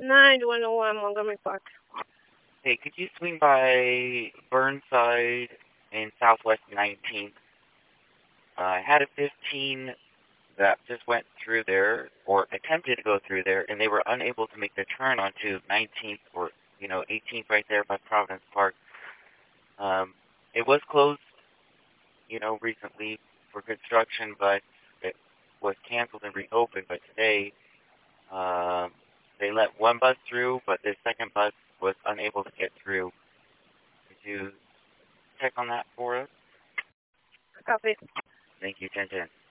9101 Montgomery Park. Hey, could you swing by Burnside in Southwest 19th? I had a 15 that just went through there, or attempted to go through there, and they were unable to make the turn onto 19th or, 18th right there by Providence Park. It was closed, recently for construction, but it was canceled and reopened. But today, they let one bus through, but the second bus was unable to get through. Could you check on that for us? Copy. Thank you, 1010.